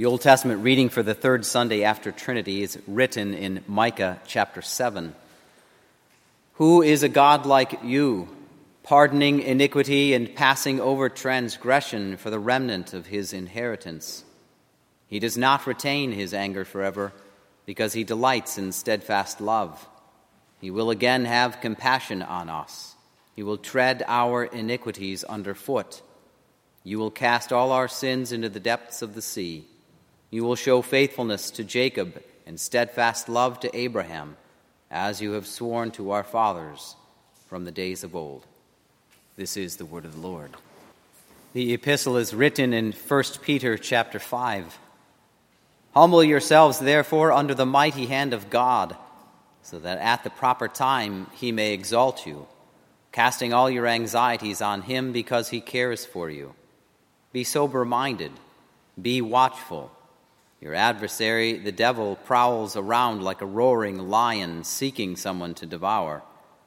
The Old Testament reading for the third Sunday after Trinity is written in Micah chapter 7. Who is a God like you, pardoning iniquity and passing over transgression for the remnant of his inheritance? He does not retain his anger forever, because he delights in steadfast love. He will again have compassion on us. He will tread our iniquities underfoot. You will cast all our sins into the depths of the sea. You will show faithfulness to Jacob and steadfast love to Abraham, as you have sworn to our fathers from the days of old. This is the word of the Lord. The epistle is written in 1 Peter chapter 5. Humble yourselves, therefore, under the mighty hand of God, so that at the proper time he may exalt you, casting all your anxieties on him because he cares for you. Be sober-minded, be watchful. Your adversary, the devil, prowls around like a roaring lion seeking someone to devour.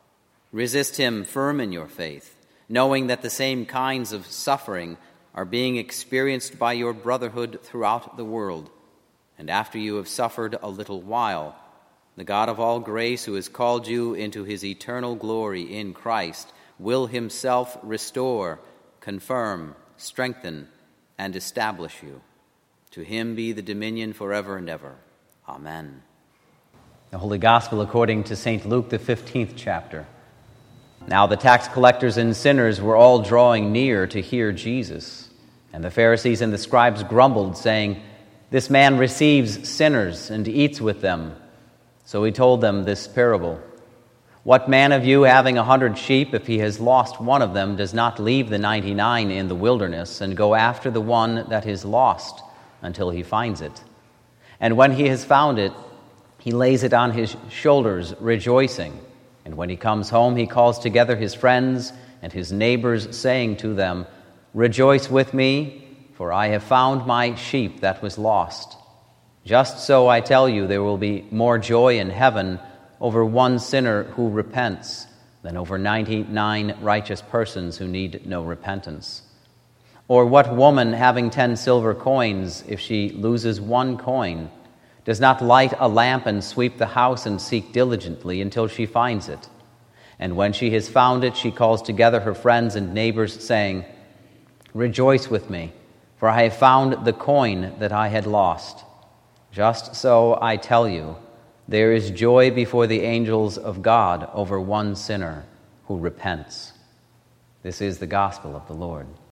Resist him firm in your faith, knowing that the same kinds of suffering are being experienced by your brotherhood throughout the world. And after you have suffered a little while, the God of all grace, who has called you into his eternal glory in Christ, will himself restore, confirm, strengthen, and establish you. To him be the dominion forever and ever. Amen. The Holy Gospel according to St. Luke, the 15th chapter. Now the tax collectors and sinners were all drawing near to hear Jesus. And the Pharisees and the scribes grumbled, saying, "This man receives sinners and eats with them." So he told them this parable. What man of you, having 100 sheep, if he has lost one of them, does not leave the 99 in the wilderness and go after the one that is lost until he finds it? And when he has found it, he lays it on his shoulders, rejoicing. And when he comes home, he calls together his friends and his neighbors, saying to them, "Rejoice with me, for I have found my sheep that was lost." Just so I tell you, there will be more joy in heaven over one sinner who repents than over 99 righteous persons who need no repentance. Or what woman, having 10 silver coins, if she loses one coin, does not light a lamp and sweep the house and seek diligently until she finds it? And when she has found it, she calls together her friends and neighbors, saying, "Rejoice with me, for I have found the coin that I had lost." Just so I tell you, there is joy before the angels of God over one sinner who repents. This is the gospel of the Lord.